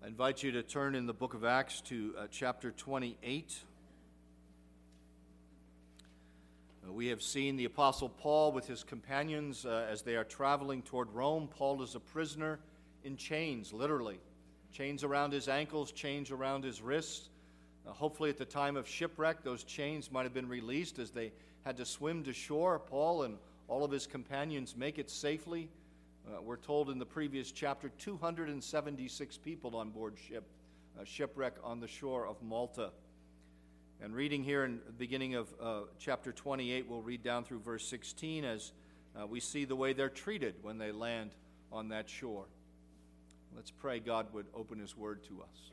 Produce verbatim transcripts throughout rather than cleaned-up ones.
I invite you to turn in the book of Acts to uh, chapter twenty-eight. Uh, we have seen the Apostle Paul with his companions uh, as they are traveling toward Rome. Paul is a prisoner in chains, literally. Chains around his ankles, chains around his wrists. Uh, hopefully at the time of shipwreck, those chains might have been released as they had to swim to shore. Paul and all of his companions make it safely. Uh, we're told in the previous chapter, two hundred seventy-six people on board ship, uh, shipwreck on the shore of Malta. And reading here in the beginning of uh, chapter twenty-eight, we'll read down through verse sixteen as uh, we see the way they're treated when they land on that shore. Let's pray God would open his word to us.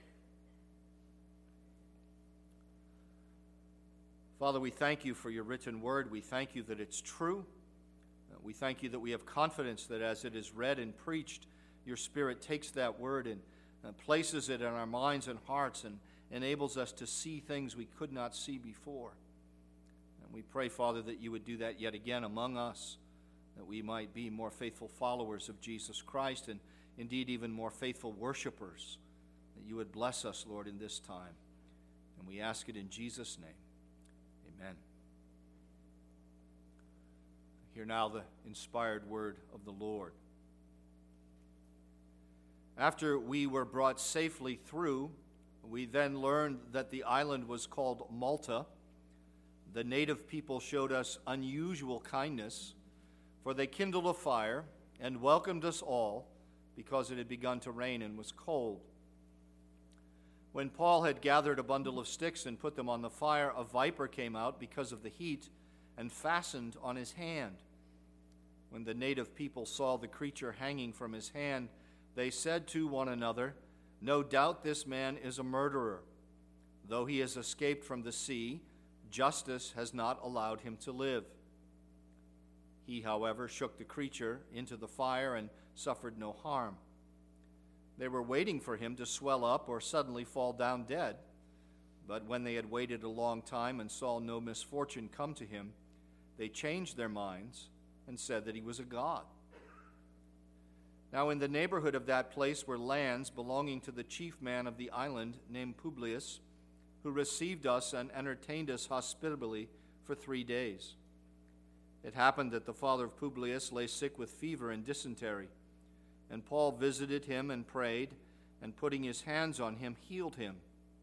Father, we thank you for your written word. We thank you that it's true. We thank you that we have confidence that as it is read and preached, your Spirit takes that word and uh, places it in our minds and hearts and enables us to see things we could not see before. And we pray, Father, that you would do that yet again among us, that we might be more faithful followers of Jesus Christ and indeed even more faithful worshipers, that you would bless us, Lord, in this time. And we ask it in Jesus' name. Amen. Hear now the inspired word of the Lord. After we were brought safely through, we then learned that the island was called Malta. The native people showed us unusual kindness, for they kindled a fire and welcomed us all because it had begun to rain and was cold. When Paul had gathered a bundle of sticks and put them on the fire, a viper came out because of the heat and fastened on his hand. When the native people saw the creature hanging from his hand, they said to one another, "No doubt this man is a murderer. Though he has escaped from the sea, justice has not allowed him to live." He, however, shook the creature into the fire and suffered no harm. They were waiting for him to swell up or suddenly fall down dead. But when they had waited a long time and saw no misfortune come to him, they changed their minds and said that he was a god. Now in the neighborhood of that place were lands belonging to the chief man of the island named Publius, who received us and entertained us hospitably for three days. It happened that the father of Publius lay sick with fever and dysentery, and Paul visited him and prayed, and putting his hands on him, healed him.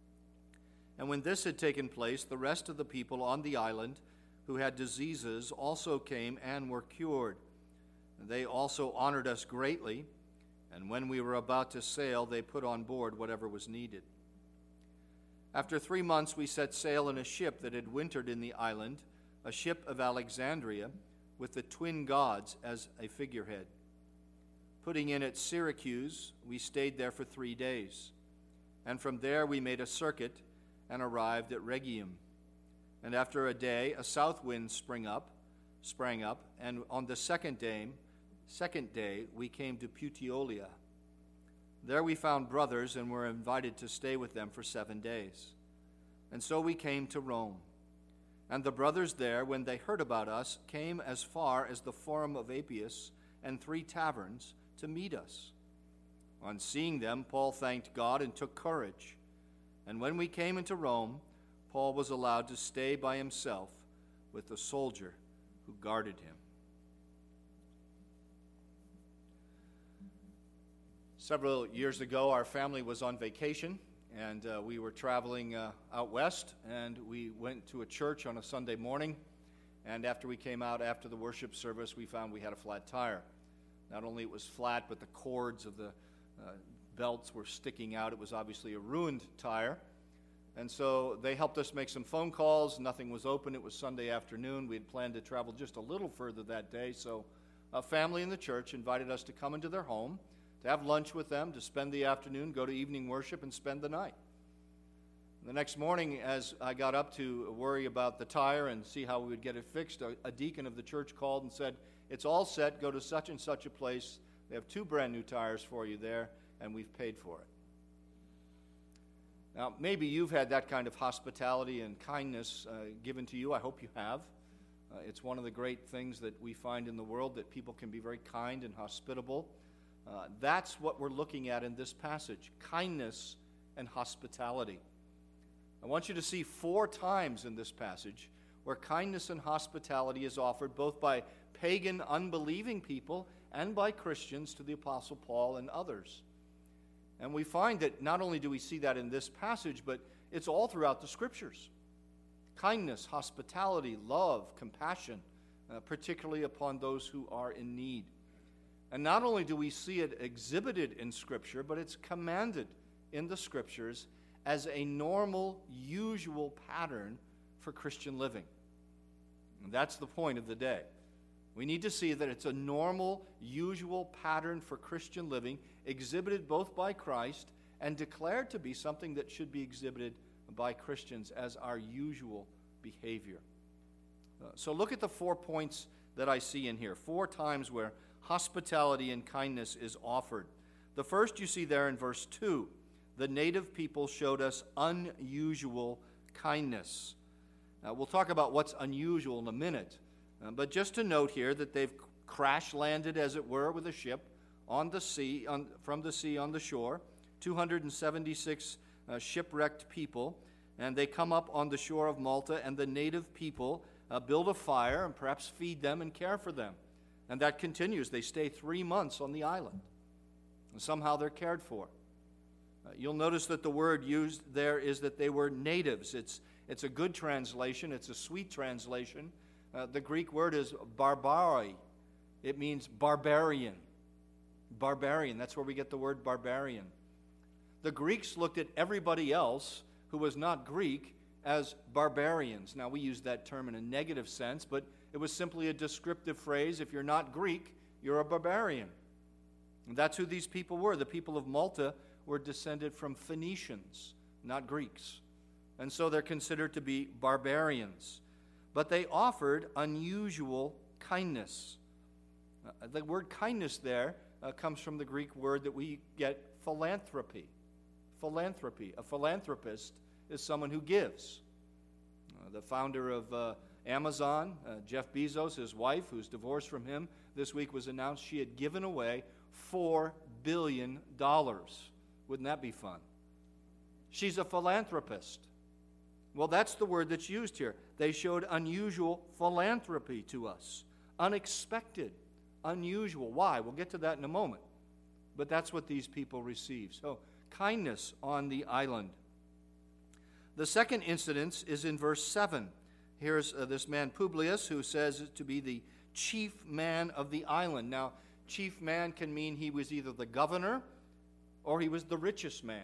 And when this had taken place, the rest of the people on the island who had diseases also came and were cured. They also honored us greatly, and when we were about to sail, they put on board whatever was needed. After three months, we set sail in a ship that had wintered in the island, a ship of Alexandria, with the twin gods as a figurehead. Putting in at Syracuse, we stayed there for three days, and from there we made a circuit and arrived at Rhegium. And after a day, a south wind sprang up, sprang up, and on the second day, second day, we came to Puteolia. There we found brothers and were invited to stay with them for seven days. And so we came to Rome. And the brothers there, when they heard about us, came as far as the Forum of Appius and three taverns to meet us. On seeing them, Paul thanked God and took courage. And when we came into Rome, Paul was allowed to stay by himself with the soldier who guarded him. Several years ago, our family was on vacation, and uh, we were traveling uh, out west, and we went to a church on a Sunday morning, and after we came out after the worship service, we found we had a flat tire. Not only it was flat, but the cords of the uh, belts were sticking out. It was obviously a ruined tire. And so they helped us make some phone calls. Nothing was open. It was Sunday afternoon. We had planned to travel just a little further that day. So a family in the church invited us to come into their home, to have lunch with them, to spend the afternoon, go to evening worship, and spend the night. The next morning, as I got up to worry about the tire and see how we would get it fixed, a, a deacon of the church called and said, "It's all set. Go to such and such a place. They have two brand new tires for you there, and we've paid for it." Now, maybe you've had that kind of hospitality and kindness uh, given to you. I hope you have. Uh, it's one of the great things that we find in the world, that people can be very kind and hospitable. Uh, that's what we're looking at in this passage, kindness and hospitality. I want you to see four times in this passage where kindness and hospitality is offered both by pagan, unbelieving people and by Christians to the Apostle Paul and others. And we find that not only do we see that in this passage, but it's all throughout the Scriptures. Kindness, hospitality, love, compassion, uh, particularly upon those who are in need. And not only do we see it exhibited in Scripture, but it's commanded in the Scriptures as a normal, usual pattern for Christian living. And that's the point of the day. We need to see that it's a normal, usual pattern for Christian living, exhibited both by Christ and declared to be something that should be exhibited by Christians as our usual behavior. Uh, so look at the four points that I see in here. Four times where hospitality and kindness is offered. The first you see there in verse two. The native people showed us unusual kindness. Uh, we'll talk about what's unusual in a minute. Uh, but just to note here that they've crash landed, as it were, with a ship on the sea, on, from the sea on the shore, two hundred seventy-six uh, shipwrecked people, and they come up on the shore of Malta, and the native people uh, build a fire and perhaps feed them and care for them. And that continues. They stay three months on the island, and somehow they're cared for. Uh, you'll notice that the word used there is that they were natives. It's, it's a good translation. It's a sweet translation. Uh, the Greek word is barbari. It means barbarian. Barbarian. That's where we get the word barbarian. The Greeks looked at everybody else who was not Greek as barbarians. Now, we use that term in a negative sense, but it was simply a descriptive phrase. If you're not Greek, you're a barbarian. And that's who these people were. The people of Malta were descended from Phoenicians, not Greeks. And so they're considered to be barbarians. But they offered unusual kindness. Uh, the word kindness there uh, comes from the Greek word that we get philanthropy. Philanthropy. A philanthropist is someone who gives. Uh, the founder of uh, Amazon, uh, Jeff Bezos, his wife, who's divorced from him, this week was announced she had given away four billion dollars. Wouldn't that be fun? She's a philanthropist. Well, that's the word that's used here. They showed unusual philanthropy to us. Unexpected, unusual. Why? We'll get to that in a moment. But that's what these people received. So, kindness on the island. The second incident is in verse seven. Here's uh, this man Publius, who says to be the chief man of the island. Now, chief man can mean he was either the governor or he was the richest man.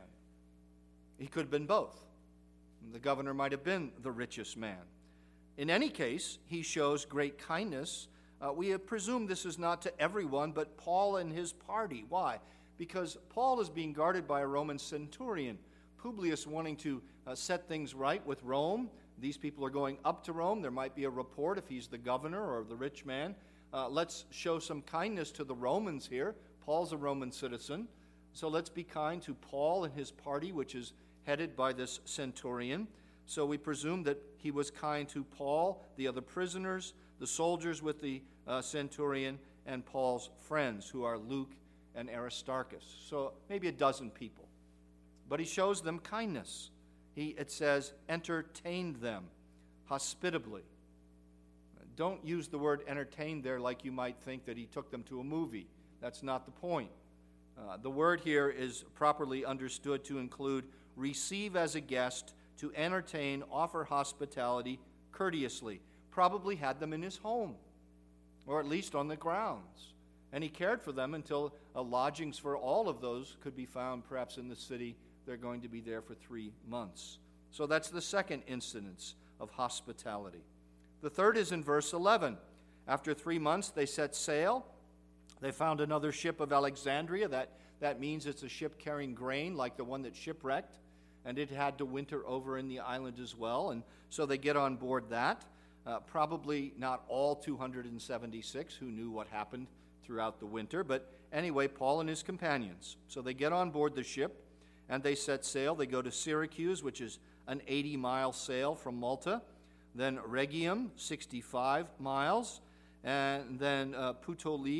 He could have been both. The governor might have been the richest man. In any case, he shows great kindness. Uh, we have presumed this is not to everyone, but Paul and his party. Why? Because Paul is being guarded by a Roman centurion. Publius wanting to uh, set things right with Rome. These people are going up to Rome. There might be a report if he's the governor or the rich man. Uh, let's show some kindness to the Romans here. Paul's a Roman citizen. So let's be kind to Paul and his party, which is headed by this centurion. So we presume that he was kind to Paul, the other prisoners, the soldiers with the uh, centurion, and Paul's friends, who are Luke and Aristarchus. So maybe a dozen people. But he shows them kindness. He, it says, entertained them hospitably. Don't use the word entertained there like you might think that he took them to a movie. That's not the point. Uh, the word here is properly understood to include receive as a guest, to entertain, offer hospitality courteously. Probably had them in his home, or at least on the grounds. And he cared for them until uh, lodgings for all of those could be found perhaps in the city. They're going to be there for three months. So that's the second instance of hospitality. The third is in verse eleven. After three months, they set sail. They found another ship of Alexandria. That, that means it's a ship carrying grain like the one that shipwrecked. And it had to winter over in the island as well. And so they get on board that. Uh, probably not all two hundred seventy-six who knew what happened throughout the winter. But anyway, Paul and his companions. So they get on board the ship and they set sail. They go to Syracuse, which is an eighty-mile sail from Malta. Then Rhegium, sixty-five miles. And then uh, Puteoli,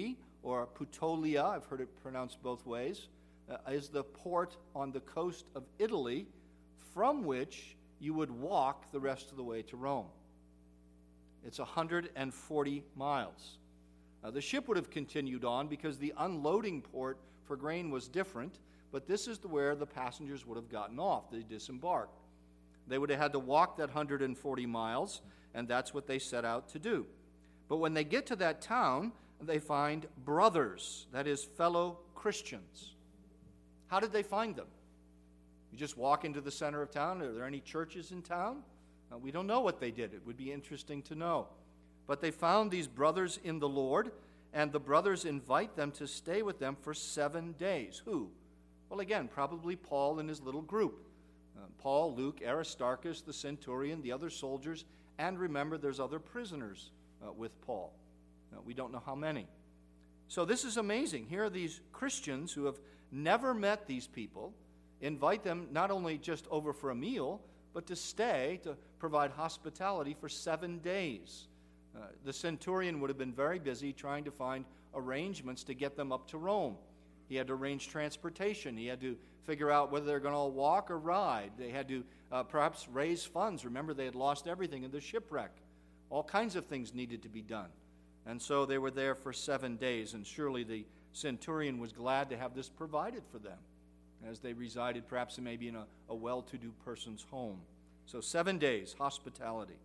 or Putolia, I've heard it pronounced both ways, uh, is the port on the coast of Italy from which you would walk the rest of the way to Rome. It's one hundred forty miles. Uh, the ship would have continued on because the unloading port for grain was different, but this is where the passengers would have gotten off. They disembarked. They would have had to walk that one hundred forty miles, and that's what they set out to do. But when they get to that town, they find brothers, that is, fellow Christians. How did they find them? You just walk into the center of town? Are there any churches in town? Uh, we don't know what they did. It would be interesting to know. But they found these brothers in the Lord, and the brothers invite them to stay with them for seven days. Who? Well, again, probably Paul and his little group. Uh, Paul, Luke, Aristarchus, the centurion, the other soldiers, and remember, there's other prisoners uh, with Paul. Uh, we don't know how many. So this is amazing. Here are these Christians who have never met these people, invite them not only just over for a meal, but to stay, to provide hospitality for seven days. Uh, the centurion would have been very busy trying to find arrangements to get them up to Rome. He had to arrange transportation. He had to figure out whether they're going to all walk or ride. They had to uh, perhaps raise funds. Remember, they had lost everything in the shipwreck. All kinds of things needed to be done. And so they were there for seven days, and surely the centurion was glad to have this provided for them, as they resided perhaps maybe in a, a well-to-do person's home. So seven days, hospitality.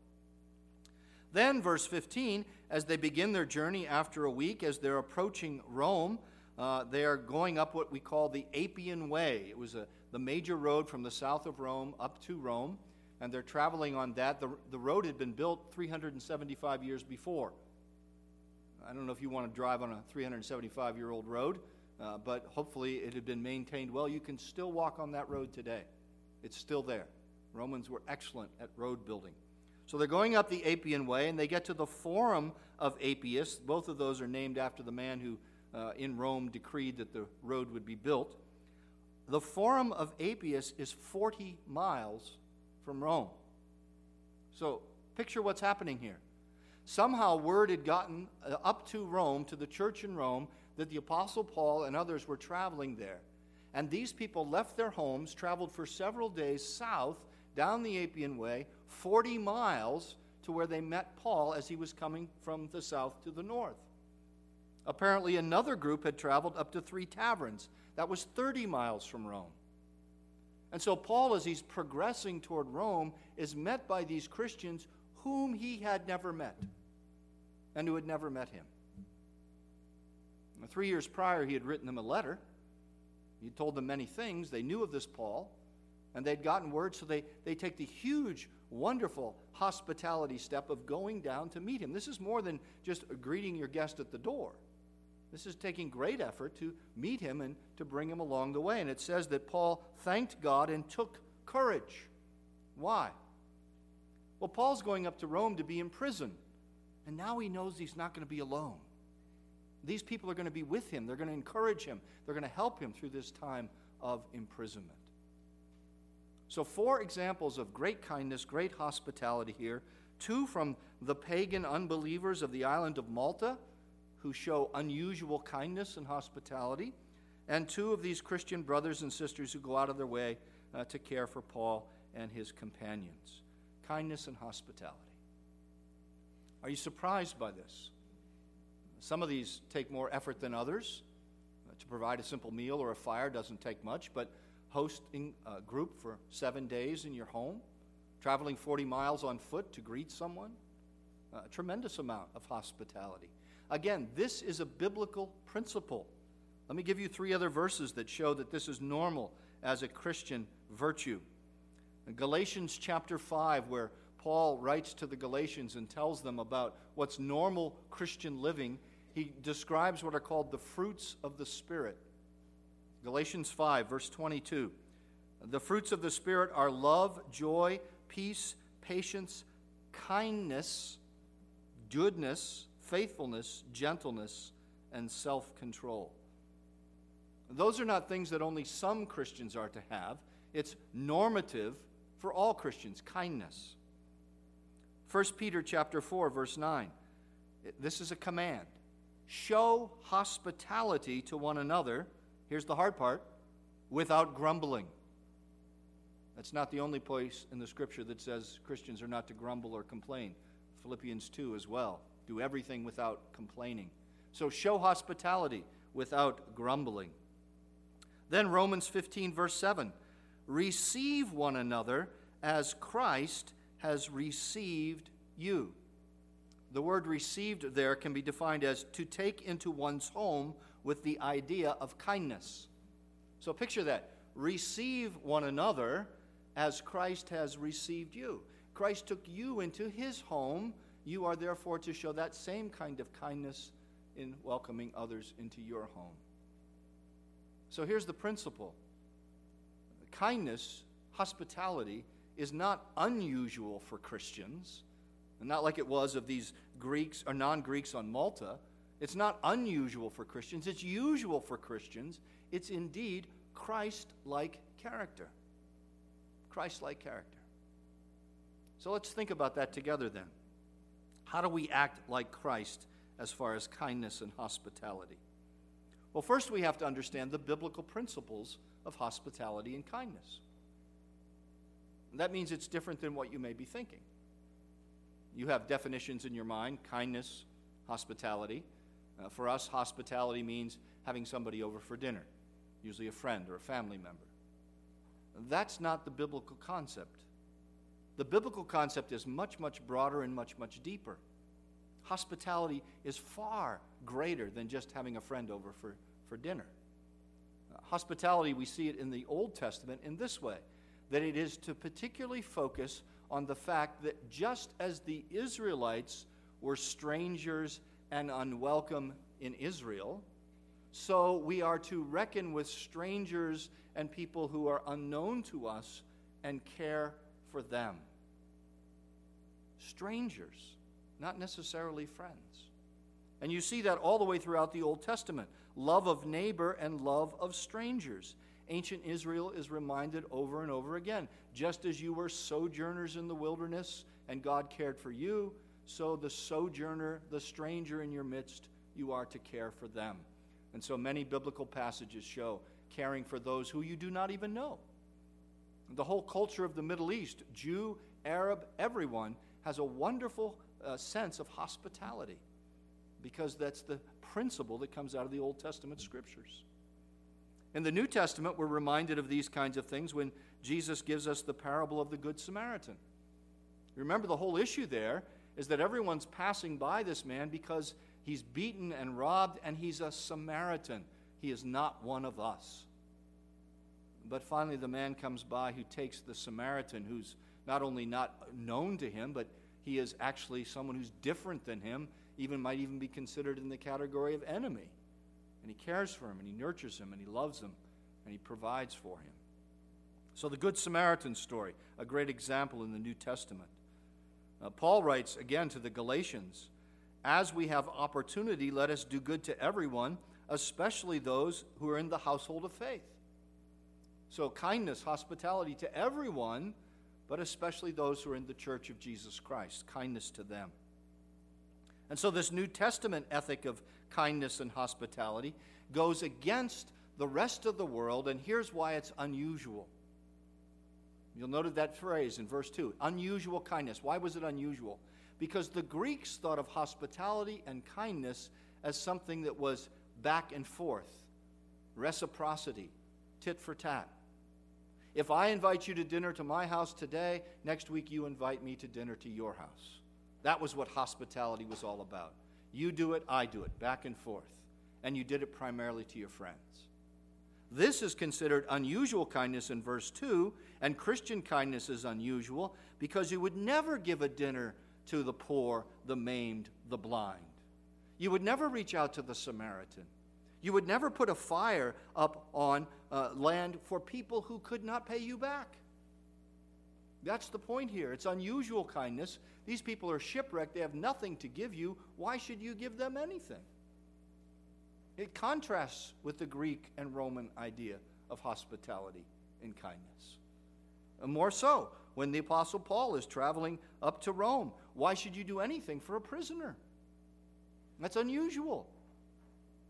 Then, verse fifteen, as they begin their journey after a week, as they're approaching Rome, uh, they are going up what we call the Appian Way. It was a, the major road from the south of Rome up to Rome, and they're traveling on that. The, the road had been built three hundred seventy-five years before. I don't know if you want to drive on a three hundred seventy-five-year-old road, uh, but hopefully it had been maintained well. You can still walk on that road today. It's still there. Romans were excellent at road building. So they're going up the Appian Way, and they get to the Forum of Appius. Both of those are named after the man who uh, in Rome decreed that the road would be built. The Forum of Appius is forty miles from Rome. So picture what's happening here. Somehow word had gotten uh, up to Rome, to the church in Rome, that the Apostle Paul and others were traveling there. And these people left their homes, traveled for several days south, down the Appian Way, forty miles to where they met Paul as he was coming from the south to the north. Apparently another group had traveled up to Three Taverns. That was thirty miles from Rome. And so Paul, as he's progressing toward Rome, is met by these Christians whom he had never met and who had never met him. Three years prior, he had written them a letter. He told them many things. They knew of this Paul, and they'd gotten word, so they, they take the huge, wonderful hospitality step of going down to meet him. This is more than just greeting your guest at the door. This is taking great effort to meet him and to bring him along the way. And it says that Paul thanked God and took courage. Why? Well, Paul's going up to Rome to be in prison, and now he knows he's not going to be alone. These people are going to be with him. They're going to encourage him. They're going to help him through this time of imprisonment. So four examples of great kindness, great hospitality here. Two from the pagan unbelievers of the island of Malta, who show unusual kindness and hospitality. And two of these Christian brothers and sisters who go out of their way uh, to care for Paul and his companions. Kindness and hospitality. Are you surprised by this? Some of these take more effort than others. Uh, to provide a simple meal or a fire doesn't take much, but hosting a group for seven days in your home, traveling forty miles on foot to greet someone, a tremendous amount of hospitality. Again, this is a biblical principle. Let me give you three other verses that show that this is normal as a Christian virtue. In Galatians chapter five, where Paul writes to the Galatians and tells them about what's normal Christian living, he describes what are called the fruits of the Spirit. Galatians five, verse twenty-two. The fruits of the Spirit are love, joy, peace, patience, kindness, goodness, faithfulness, gentleness, and self-control. Those are not things that only some Christians are to have. It's normative for all Christians, kindness. First Peter chapter four, verse nine. This is a command. show hospitality to one another, here's the hard part, without grumbling. That's not the only place in the Scripture that says Christians are not to grumble or complain. Philippians two as well. Do everything without complaining. So show hospitality without grumbling. Then Romans fifteen, verse seven. Receive one another as Christ has received you. The word received there can be defined as to take into one's home with the idea of kindness. So picture that. Receive one another as Christ has received you. Christ took you into his home. You are therefore to show that same kind of kindness in welcoming others into your home. So here's the principle. Kindness, hospitality, is not unusual for Christians, and not like it was of these Greeks or non-Greeks on Malta. It's not unusual for Christians. It's usual for Christians. It's indeed Christ-like character. Christ-like character. So let's think about that together then. How do we act like Christ as far as kindness and hospitality? Well, first we have to understand the biblical principles of hospitality and kindness. That means it's different than what you may be thinking. You have definitions in your mind: kindness, hospitality. Uh, for us, hospitality means having somebody over for dinner, usually a friend or a family member. That's not the biblical concept. The biblical concept is much, much broader and much, much deeper. Hospitality is far greater than just having a friend over for, for dinner. Uh, hospitality, we see it in the Old Testament in this way, that it is to particularly focus on the fact that just as the Israelites were strangers and unwelcome in Israel, so we are to reckon with strangers and people who are unknown to us and care for them. Strangers, not necessarily friends. And you see that all the way throughout the Old Testament. Love of neighbor and love of strangers. Ancient Israel is reminded over and over again, just as you were sojourners in the wilderness and God cared for you, so the sojourner, the stranger in your midst, you are to care for them. And so many biblical passages show caring for those who you do not even know. The whole culture of the Middle East, Jew, Arab, everyone, has a wonderful uh, sense of hospitality, because that's the principle that comes out of the Old Testament scriptures. In the New Testament, we're reminded of these kinds of things when Jesus gives us the parable of the Good Samaritan. Remember, the whole issue there is that everyone's passing by this man because he's beaten and robbed, and he's a Samaritan. He is not one of us. But finally, the man comes by who takes the Samaritan, who's not only not known to him, but he is actually someone who's different than him, even might even be considered in the category of enemy. And he cares for him, and he nurtures him, and he loves him, and he provides for him. So the Good Samaritan story, a great example in the New Testament. Uh, Paul writes again to the Galatians, "As we have opportunity, let us do good to everyone, especially those who are in the household of faith." So kindness, hospitality to everyone, but especially those who are in the church of Jesus Christ, kindness to them. And so this New Testament ethic of kindness and hospitality goes against the rest of the world, and here's why it's unusual. You'll note that phrase in verse two, unusual kindness. Why was it unusual? Because the Greeks thought of hospitality and kindness as something that was back and forth, reciprocity, tit for tat. If I invite you to dinner to my house today, next week you invite me to dinner to your house. That was what hospitality was all about. You do it, I do it, back and forth. And you did it primarily to your friends. This is considered unusual kindness in verse two, and Christian kindness is unusual because you would never give a dinner to the poor, the maimed, the blind. You would never reach out to the Samaritan. You would never put a fire up on uh, land for people who could not pay you back. That's the point here. It's unusual kindness. These people are shipwrecked. They have nothing to give you. Why should you give them anything? It contrasts with the Greek and Roman idea of hospitality and kindness. And more so, when the Apostle Paul is traveling up to Rome, why should you do anything for a prisoner? That's unusual.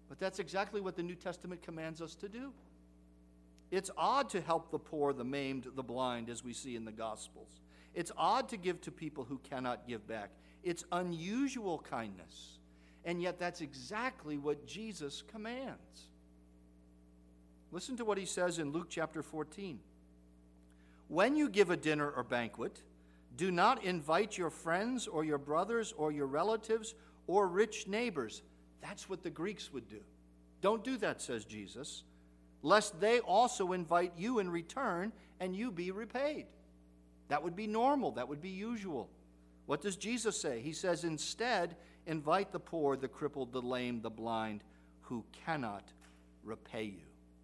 But that's exactly what the New Testament commands us to do. It's odd to help the poor, the maimed, the blind, as we see in the Gospels. It's odd to give to people who cannot give back. It's unusual kindness. And yet that's exactly what Jesus commands. Listen to what he says in Luke chapter fourteen. When you give a dinner or banquet, do not invite your friends or your brothers or your relatives or rich neighbors. That's what the Greeks would do. Don't do that, says Jesus, lest they also invite you in return and you be repaid. That would be normal. That would be usual. What does Jesus say? He says, instead, invite the poor, the crippled, the lame, the blind, who cannot repay you.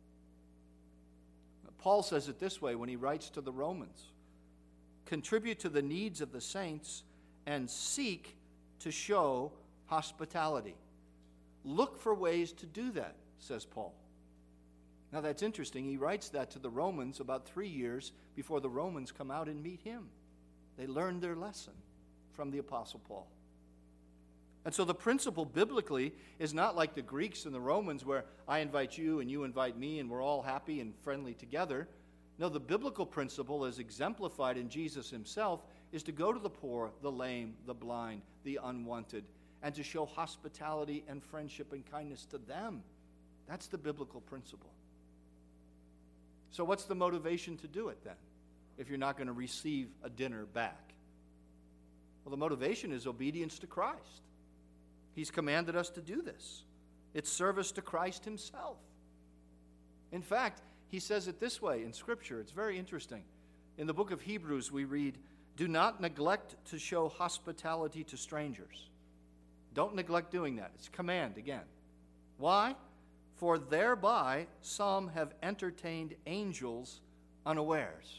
Paul says it this way when he writes to the Romans. Contribute to the needs of the saints and seek to show hospitality. Look for ways to do that, says Paul. Now that's interesting. He writes that to the Romans about three years before the Romans come out and meet him. They learned their lesson from the Apostle Paul. And so the principle biblically is not like the Greeks and the Romans where I invite you and you invite me and we're all happy and friendly together. No, the biblical principle as exemplified in Jesus himself is to go to the poor, the lame, the blind, the unwanted, and to show hospitality and friendship and kindness to them. That's the biblical principle. So what's the motivation to do it then, if you're not going to receive a dinner back? Well, the motivation is obedience to Christ. He's commanded us to do this. It's service to Christ himself. In fact, he says it this way in Scripture. It's very interesting. In the book of Hebrews, we read, do not neglect to show hospitality to strangers. Don't neglect doing that. It's a command again. Why? For thereby some have entertained angels unawares.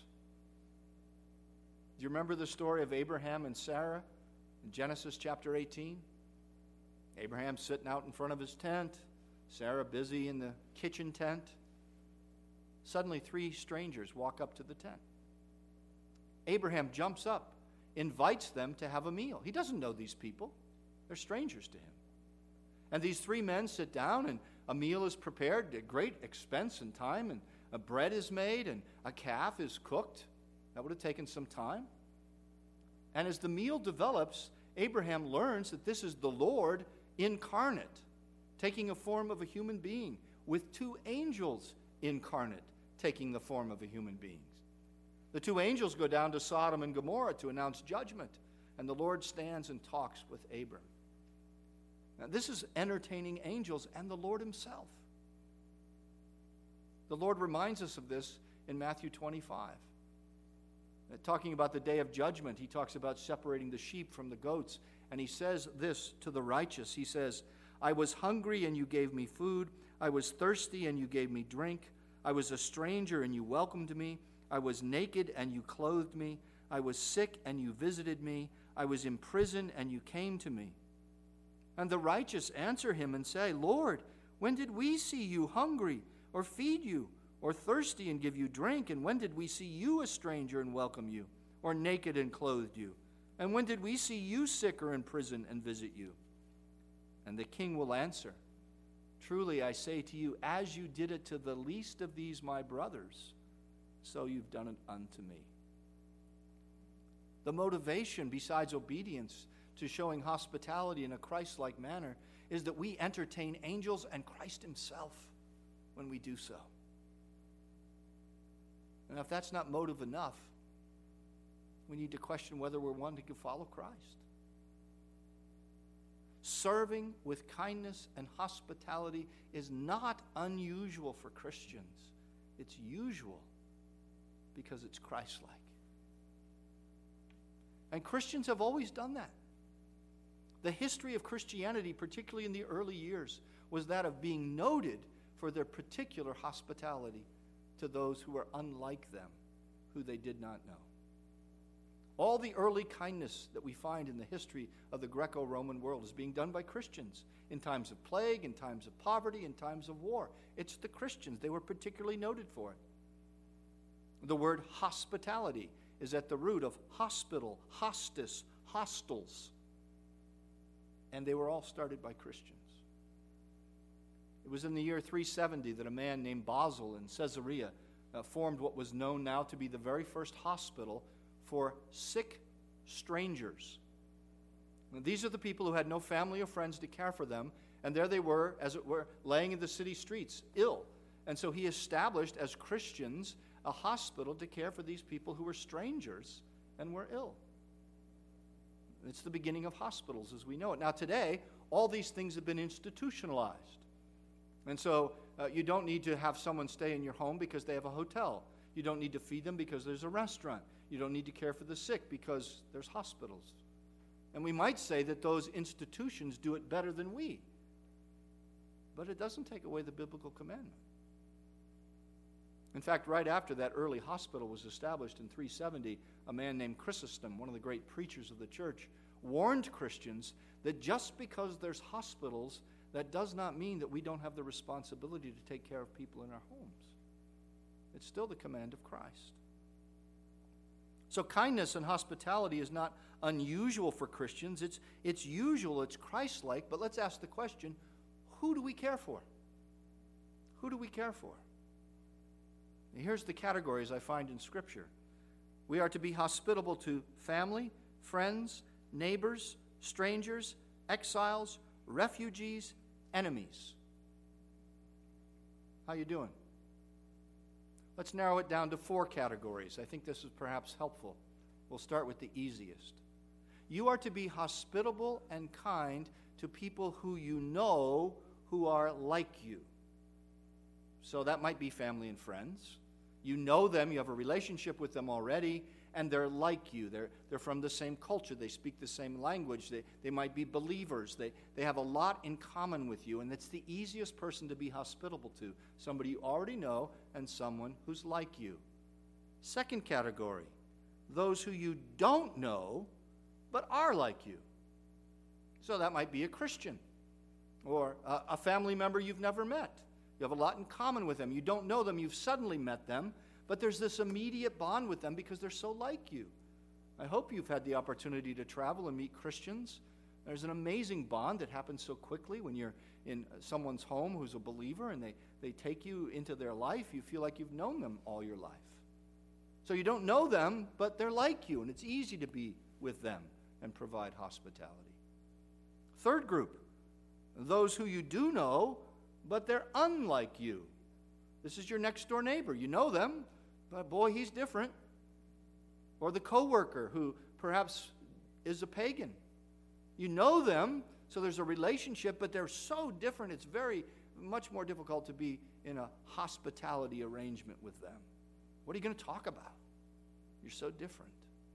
Do you remember the story of Abraham and Sarah in Genesis chapter eighteen? Abraham sitting out in front of his tent, Sarah busy in the kitchen tent. Suddenly three strangers walk up to the tent. Abraham jumps up, invites them to have a meal. He doesn't know these people. They're strangers to him. And these three men sit down and a meal is prepared at great expense and time, and a bread is made and a calf is cooked. That would have taken some time. And as the meal develops, Abraham learns that this is the Lord incarnate, taking a form of a human being, with two angels incarnate, taking the form of a human being. The two angels go down to Sodom and Gomorrah to announce judgment, and the Lord stands and talks with Abram. Now, this is entertaining angels and the Lord himself. The Lord reminds us of this in Matthew twenty-five. Uh, talking about the day of judgment, he talks about separating the sheep from the goats, and he says this to the righteous. He says, I was hungry and you gave me food. I was thirsty and you gave me drink. I was a stranger and you welcomed me. I was naked and you clothed me. I was sick and you visited me. I was in prison and you came to me. And the righteous answer him and say, Lord, when did we see you hungry or feed you, or thirsty and give you drink? And when did we see you a stranger and welcome you, or naked and clothed you? And when did we see you sick or in prison and visit you? And the king will answer, truly I say to you, as you did it to the least of these my brothers, so you've done it unto me. The motivation, besides obedience, to showing hospitality in a Christ-like manner is that we entertain angels and Christ himself when we do so. And if that's not motive enough, we need to question whether we're wanting to follow Christ. Serving with kindness and hospitality is not unusual for Christians. It's usual because it's Christ-like. And Christians have always done that. The history of Christianity, particularly in the early years, was that of being noted for their particular hospitality to those who were unlike them, who they did not know. All the early kindness that we find in the history of the Greco-Roman world is being done by Christians in times of plague, in times of poverty, in times of war. It's the Christians. They were particularly noted for it. The word hospitality is at the root of hospital, hostis, hostels. And they were all started by Christians. It was in the year three seventy that a man named Basil in Caesarea uh, formed what was known now to be the very first hospital for sick strangers. And these are the people who had no family or friends to care for them, and there they were, as it were, laying in the city streets, ill. And so he established, as Christians, a hospital to care for these people who were strangers and were ill. It's the beginning of hospitals as we know it. Now today, all these things have been institutionalized. And so uh, you don't need to have someone stay in your home because they have a hotel. You don't need to feed them because there's a restaurant. You don't need to care for the sick because there's hospitals. And we might say that those institutions do it better than we. But it doesn't take away the biblical commandment. In fact, right after that early hospital was established in three seventy, a man named Chrysostom, one of the great preachers of the church, warned Christians that just because there's hospitals, that does not mean that we don't have the responsibility to take care of people in our homes. It's still the command of Christ. So kindness and hospitality is not unusual for Christians. It's, it's usual, it's Christ-like, but let's ask the question, who do we care for? Who do we care for? Here's the categories I find in Scripture. We are to be hospitable to family, friends, neighbors, strangers, exiles, refugees, enemies. How you doing? Let's narrow it down to four categories. I think this is perhaps helpful. We'll start with the easiest. You are to be hospitable and kind to people who you know who are like you. So that might be family and friends. You know them, you have a relationship with them already, and they're like you. They're, they're from the same culture. They speak the same language. They, they might be believers. They, they have a lot in common with you, and it's the easiest person to be hospitable to, somebody you already know and someone who's like you. Second category, those who you don't know but are like you. So that might be a Christian or a, a family member you've never met. You have a lot in common with them. You don't know them. You've suddenly met them, but there's this immediate bond with them because they're so like you. I hope you've had the opportunity to travel and meet Christians. There's an amazing bond that happens so quickly when you're in someone's home who's a believer and they, they take you into their life. You feel like you've known them all your life. So you don't know them, but they're like you, and it's easy to be with them and provide hospitality. Third group, those who you do know, but they're unlike you. This is your next door neighbor. You know them, but boy, he's different. Or the coworker who perhaps is a pagan. You know them, so there's a relationship, but they're so different, it's very much more difficult to be in a hospitality arrangement with them. What are you going to talk about? You're so different.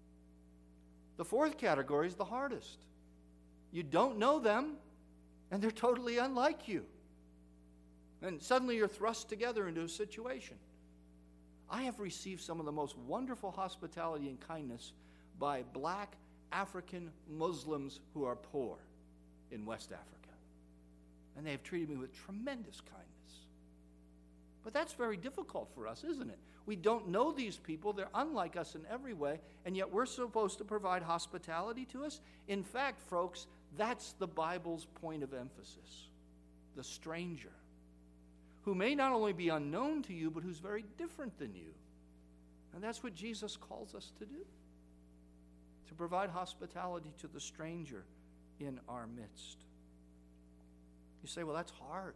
The fourth category is the hardest. You don't know them, and they're totally unlike you. And suddenly you're thrust together into a situation. I have received some of the most wonderful hospitality and kindness by black African Muslims who are poor in West Africa. And they have treated me with tremendous kindness. But that's very difficult for us, isn't it? We don't know these people. They're unlike us in every way, and yet we're supposed to provide hospitality to us. In fact, folks, that's the Bible's point of emphasis. The stranger, who may not only be unknown to you, but who's very different than you. And that's what Jesus calls us to do, to provide hospitality to the stranger in our midst. You say, well, that's hard.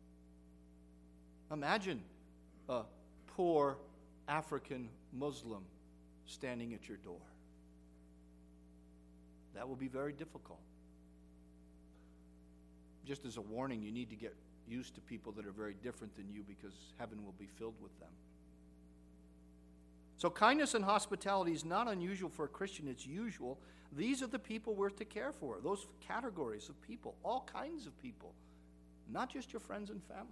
Imagine a poor African Muslim standing at your door. That will be very difficult. Just as a warning, you need to get used to people that are very different than you because heaven will be filled with them. So kindness and hospitality is not unusual for a Christian, it's usual. These are the people we're to care for, those categories of people, all kinds of people, not just your friends and family.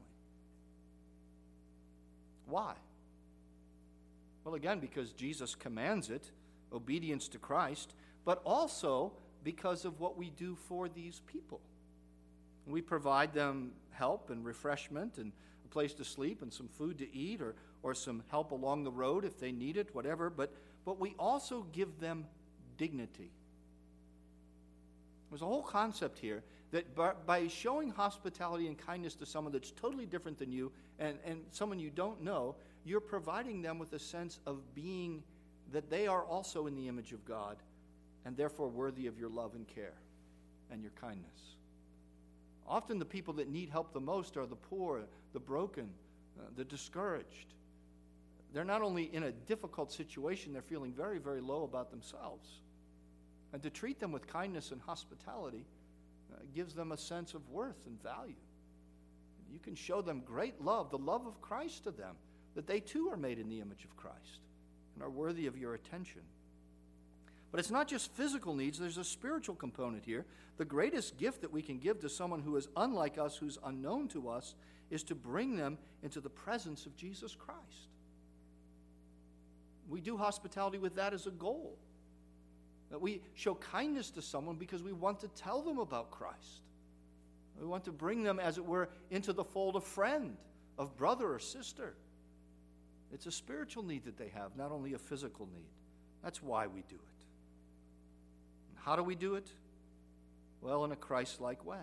Why? Well, again, because Jesus commands it, obedience to Christ, but also because of what we do for these people. We provide them help and refreshment and a place to sleep and some food to eat or, or some help along the road if they need it, whatever. But, but we also give them dignity. There's a whole concept here that by, by showing hospitality and kindness to someone that's totally different than you and, and someone you don't know, you're providing them with a sense of being that they are also in the image of God and therefore worthy of your love and care and your kindness. Often the people that need help the most are the poor, the broken, uh, the discouraged. They're not only in a difficult situation, they're feeling very, very low about themselves. And to treat them with kindness and hospitality uh, gives them a sense of worth and value. You can show them great love, the love of Christ to them, that they too are made in the image of Christ and are worthy of your attention. But it's not just physical needs, there's a spiritual component here. The greatest gift that we can give to someone who is unlike us, who's unknown to us, is to bring them into the presence of Jesus Christ. We do hospitality with that as a goal. That we show kindness to someone because we want to tell them about Christ. We want to bring them, as it were, into the fold of friend, of brother or sister. It's a spiritual need that they have, not only a physical need. That's why we do it. How do we do it? Well, in a Christ-like way.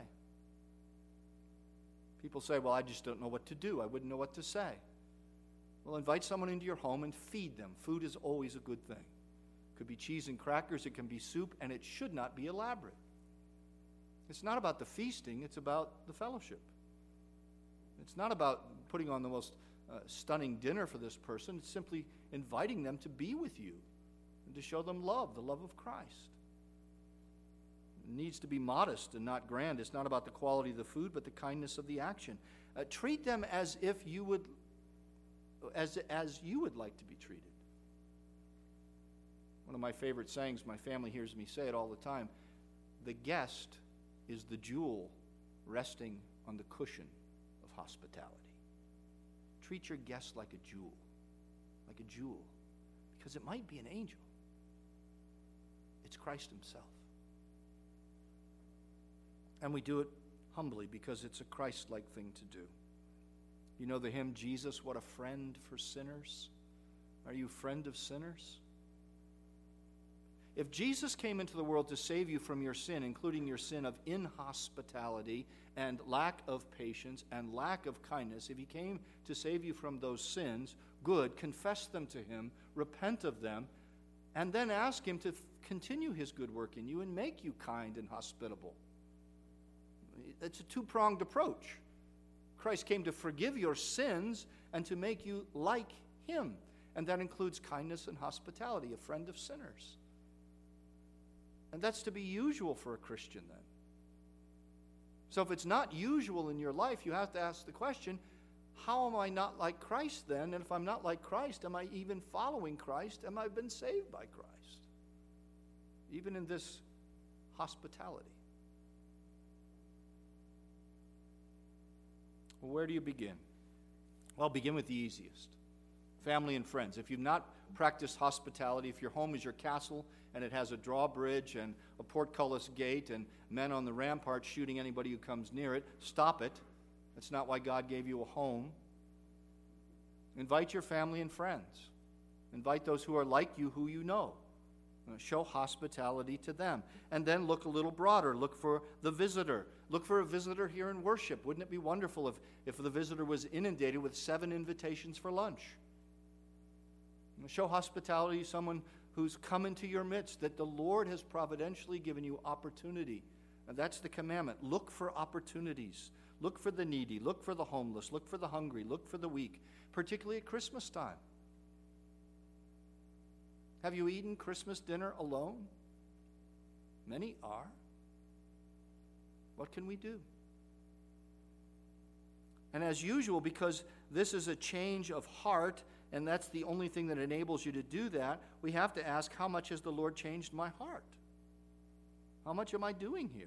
People say, well, I just don't know what to do. I wouldn't know what to say. Well, invite someone into your home and feed them. Food is always a good thing. It could be cheese and crackers, it can be soup, and it should not be elaborate. It's not about the feasting, it's about the fellowship. It's not about putting on the most uh, stunning dinner for this person. It's simply inviting them to be with you and to show them love, the love of Christ. It needs to be modest and not grand. It's not about the quality of the food, but the kindness of the action. Uh, treat them as if you would, as, as you would like to be treated. One of my favorite sayings, my family hears me say it all the time, the guest is the jewel resting on the cushion of hospitality. Treat your guest like a jewel, like a jewel, because it might be an angel. It's Christ himself. And we do it humbly because it's a Christ-like thing to do. You know the hymn, Jesus, what a friend for sinners? Are you a friend of sinners? If Jesus came into the world to save you from your sin, including your sin of inhospitality and lack of patience and lack of kindness, if he came to save you from those sins, good, confess them to him, repent of them, and then ask him to f- continue his good work in you and make you kind and hospitable. It's a two-pronged approach. Christ came to forgive your sins and to make you like him. And that includes kindness and hospitality, a friend of sinners. And that's to be usual for a Christian then. So if it's not usual in your life, you have to ask the question, how am I not like Christ then? And if I'm not like Christ, am I even following Christ? Am I been saved by Christ? Even in this hospitality. Well, where do you begin? Well, begin with the easiest. Family and friends. If you've not practiced hospitality, if your home is your castle and it has a drawbridge and a portcullis gate and men on the rampart shooting anybody who comes near it, stop it. That's not why God gave you a home. Invite your family and friends. Invite those who are like you, who you know. Show hospitality to them. And then look a little broader. Look for the visitor. Look for a visitor here in worship. Wouldn't it be wonderful if, if the visitor was inundated with seven invitations for lunch? Show hospitality to someone who's come into your midst, that the Lord has providentially given you opportunity. And that's the commandment. Look for opportunities. Look for the needy. Look for the homeless. Look for the hungry. Look for the weak, particularly at Christmas time. Have you eaten Christmas dinner alone? Many are. What can we do? And as usual, because this is a change of heart, and that's the only thing that enables you to do that, we have to ask, how much has the Lord changed my heart? How much am I doing here?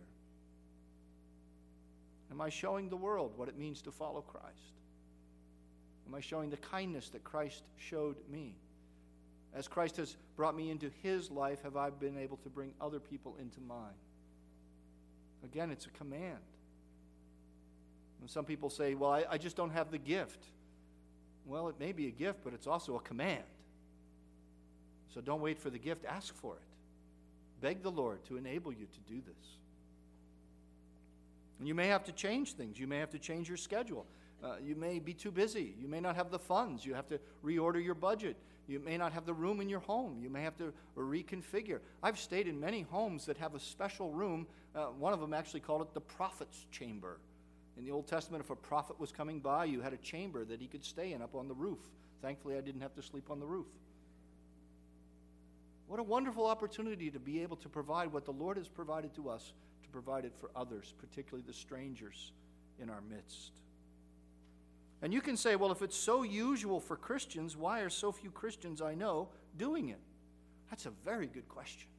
Am I showing the world what it means to follow Christ? Am I showing the kindness that Christ showed me? As Christ has brought me into his life, have I been able to bring other people into mine? Again, it's a command. And some people say, well, I, I just don't have the gift. Well, it may be a gift, but it's also a command. So don't wait for the gift, ask for it. Beg the Lord to enable you to do this. And you may have to change things. You may have to change your schedule. Uh, you may be too busy. You may not have the funds. You have to reorder your budget. You may not have the room in your home. You may have to reconfigure. I've stayed in many homes that have a special room. Uh, one of them actually called it the prophet's chamber. In the Old Testament, if a prophet was coming by, you had a chamber that he could stay in up on the roof. Thankfully, I didn't have to sleep on the roof. What a wonderful opportunity to be able to provide what the Lord has provided to us, to provide it for others, particularly the strangers in our midst. And you can say, well, if it's so usual for Christians, why are so few Christians I know doing it? That's a very good question.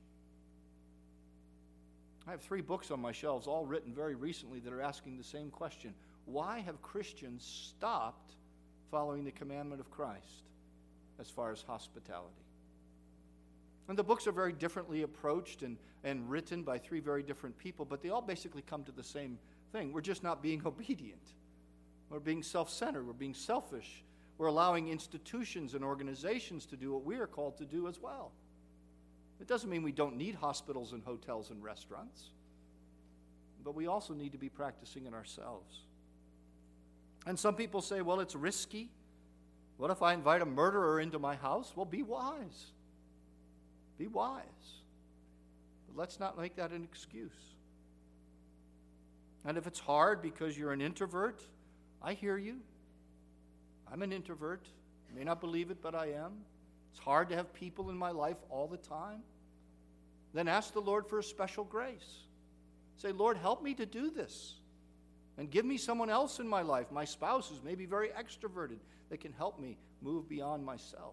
I have three books on my shelves, all written very recently, that are asking the same question. Why have Christians stopped following the commandment of Christ as far as hospitality? And the books are very differently approached and, and written by three very different people, but they all basically come to the same thing. We're just not being obedient. We're being self-centered. We're being selfish. We're allowing institutions and organizations to do what we are called to do as well. It doesn't mean we don't need hospitals and hotels and restaurants, but we also need to be practicing it ourselves. And some people say, well, it's risky. What if I invite a murderer into my house? Well, be wise. Be wise. But let's not make that an excuse. And if it's hard because you're an introvert, I hear you. I'm an introvert. You may not believe it, but I am. It's hard to have people in my life all the time. Then ask the Lord for a special grace. Say, Lord, help me to do this. And give me someone else in my life, my spouse who's maybe very extroverted, that can help me move beyond myself.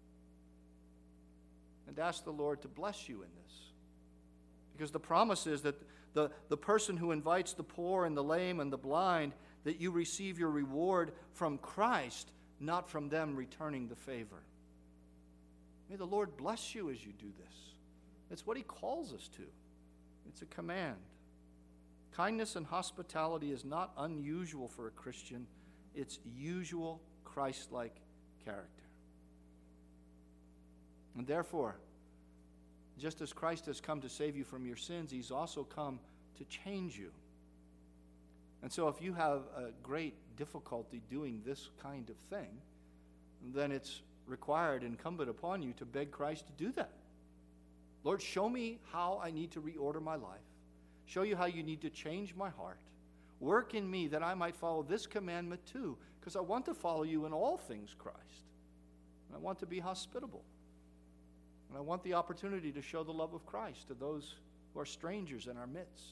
And ask the Lord to bless you in this. Because the promise is that the, the person who invites the poor and the lame and the blind, that you receive your reward from Christ, not from them returning the favor. May the Lord bless you as you do this. It's what he calls us to. It's a command. Kindness and hospitality is not unusual for a Christian. It's usual Christ-like character. And therefore, just as Christ has come to save you from your sins, he's also come to change you. And so if you have a great difficulty doing this kind of thing, then it's required, incumbent upon you to beg Christ to do that. Lord, show me how I need to reorder my life. Show you how you need to change my heart. Work in me that I might follow this commandment too, because I want to follow you in all things, Christ. And I want to be hospitable. And I want the opportunity to show the love of Christ to those who are strangers in our midst.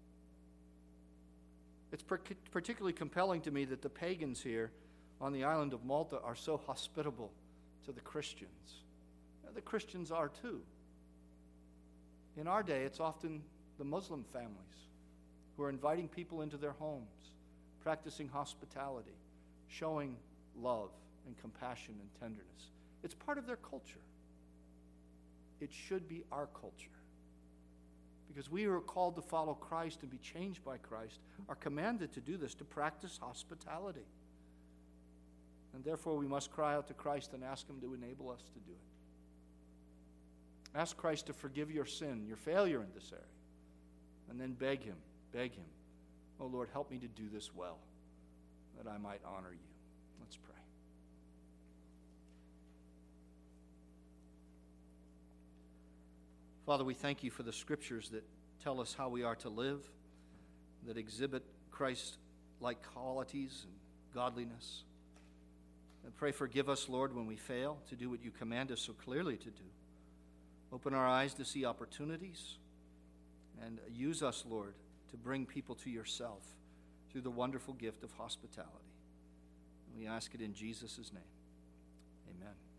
It's particularly compelling to me that the pagans here on the island of Malta are so hospitable to the Christians. And the Christians are too. In our day, it's often the Muslim families who are inviting people into their homes, practicing hospitality, showing love and compassion and tenderness. It's part of their culture. It should be our culture. Because we who are called to follow Christ and be changed by Christ are commanded to do this, to practice hospitality. And therefore we must cry out to Christ and ask him to enable us to do it. Ask Christ to forgive your sin, your failure in this area. And then beg him, beg him, oh Lord, help me to do this well, that I might honor you. Let's pray. Father, we thank you for the scriptures that tell us how we are to live, that exhibit Christ-like qualities and godliness. And pray forgive us, Lord, when we fail to do what you command us so clearly to do. Open our eyes to see opportunities, and use us, Lord, to bring people to yourself through the wonderful gift of hospitality. And we ask it in Jesus' name. Amen.